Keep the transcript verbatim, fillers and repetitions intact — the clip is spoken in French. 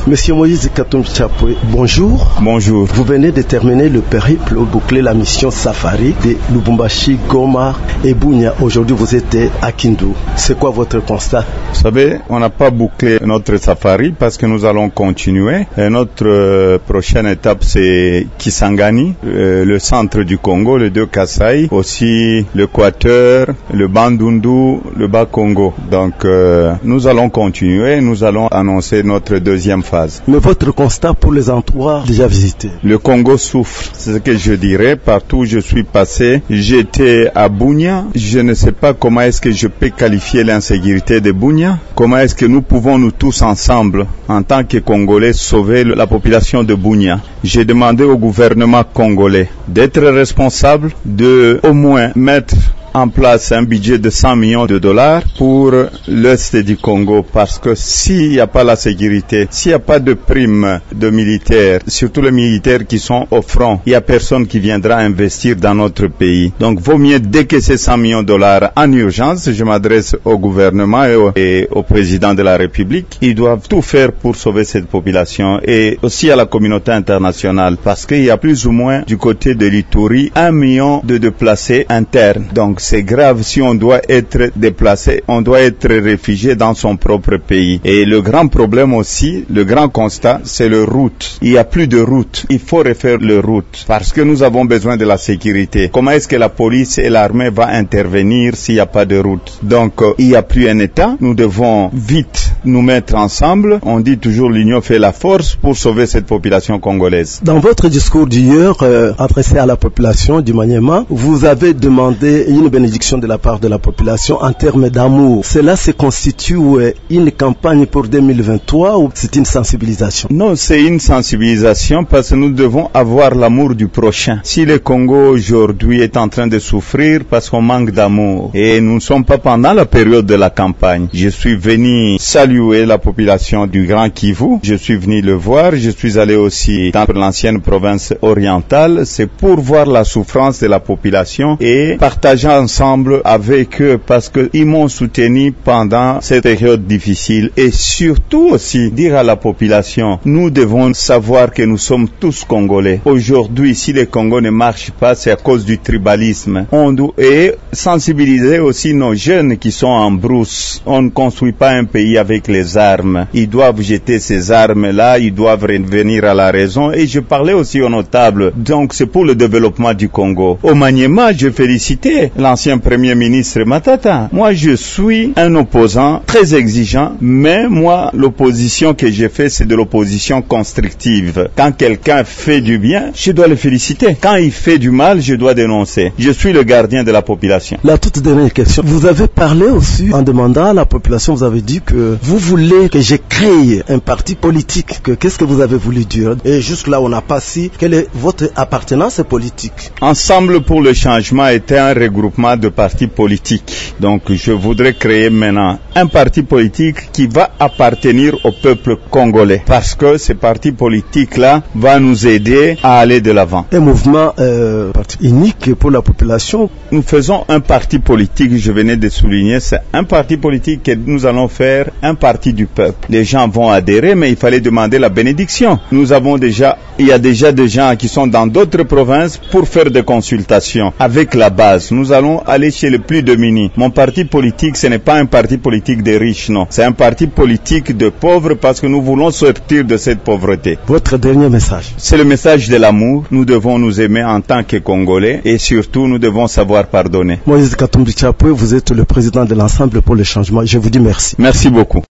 Monsieur Moïse Katumbi Chapwe, bonjour. Bonjour. Vous venez de terminer le périple ou boucler la mission Safari de Lubumbashi, Goma et Bunia. Aujourd'hui, vous êtes à Kindu. C'est quoi votre constat? Vous savez, on n'a pas bouclé notre safari parce que nous allons continuer. Et notre euh, prochaine étape, c'est Kisangani, euh, le centre du Congo, le deux Kasai, aussi l'Équateur, le Bandundu, le Bas-Congo. Donc, euh, nous allons continuer. Nous allons annoncer notre deuxième phase. Mais votre constat pour les endroits déjà visités? Le Congo souffre, c'est ce que je dirais. Partout où je suis passé, j'étais à Bunia. Je ne sais pas comment est-ce que je peux qualifier l'insécurité de Bunia. Comment est-ce que nous pouvons nous tous ensemble, en tant que Congolais, sauver la population de Bunia? J'ai demandé au gouvernement congolais d'être responsable, de au moins mettre en place un budget de cent millions de dollars pour l'Est du Congo, parce que s'il n'y a pas la sécurité, s'il n'y a pas de primes de militaires, surtout les militaires qui sont au front, il n'y a personne qui viendra investir dans notre pays. Donc, vaut mieux décaisser cent millions de dollars en urgence. Je m'adresse au gouvernement et au, et au président de la République. Ils doivent tout faire pour sauver cette population et aussi à la communauté internationale, parce qu'il y a plus ou moins du côté de l'Ituri un million de déplacés internes. Donc, c'est grave si on doit être déplacé, on doit être réfugié dans son propre pays. Et le grand problème aussi, le grand constat, c'est le route. Il n'y a plus de route. Il faut refaire le route parce que nous avons besoin de la sécurité. Comment est-ce que la police et l'armée vont intervenir s'il n'y a pas de route? Donc, euh, il n'y a plus un État. Nous devons vite nous mettre ensemble. On dit toujours l'union fait la force pour sauver cette population congolaise. Dans votre discours d'hier, euh, adressé à la population du Maniema, vous avez demandé une bénédiction de la part de la population en termes d'amour. Cela se constitue une campagne pour deux mille vingt-trois ou c'est une sensibilisation? Non, c'est une sensibilisation parce que nous devons avoir l'amour du prochain. Si le Congo aujourd'hui est en train de souffrir parce qu'on manque d'amour et nous ne sommes pas pendant la période de la campagne, je suis venu saluer la population du Grand Kivu, je suis venu le voir, je suis allé aussi dans l'ancienne province orientale, c'est pour voir la souffrance de la population et partager ensemble avec eux parce qu'ils m'ont soutenu pendant cette période difficile. Et surtout aussi dire à la population, nous devons savoir que nous sommes tous Congolais. Aujourd'hui, si le Congo ne marche pas, c'est à cause du tribalisme. On doit et sensibiliser aussi nos jeunes qui sont en brousse. On ne construit pas un pays avec les armes. Ils doivent jeter ces armes-là, ils doivent revenir à la raison. Et je parlais aussi aux notables. Donc c'est pour le développement du Congo. Au Maniema, je félicitais l'ancien premier ministre Matata. Moi, je suis un opposant très exigeant, mais moi, l'opposition que j'ai fait, c'est de l'opposition constructive. Quand quelqu'un fait du bien, je dois le féliciter. Quand il fait du mal, je dois dénoncer. Je suis le gardien de la population. La toute dernière question. Vous avez parlé aussi, en demandant à la population, vous avez dit que vous voulez que je crée un parti politique. Que, qu'est-ce que vous avez voulu dire? Et jusque-là, on n'a pas su quelle est votre appartenance politique. Ensemble pour le changement était un regroupement de partis politiques. Donc, je voudrais créer maintenant un parti politique qui va appartenir au peuple congolais. Parce que ce parti politique-là va nous aider à aller de l'avant. Un mouvement euh, parti unique pour la population. Nous faisons un parti politique, je venais de souligner, c'est un parti politique que nous allons faire un parti du peuple. Les gens vont adhérer, mais il fallait demander la bénédiction. Nous avons déjà, il y a déjà des gens qui sont dans d'autres provinces pour faire des consultations avec la base. Nous allons aller chez les plus démunis. Mon parti politique, ce n'est pas un parti politique des riches, non. C'est un parti politique de pauvres parce que nous voulons sortir de cette pauvreté. Votre dernier message? C'est le message de l'amour. Nous devons nous aimer en tant que Congolais et surtout nous devons savoir pardonner. Moïse Katumbi Chapwe, vous êtes le président de l'Ensemble pour le changement. Je vous dis merci. Merci beaucoup.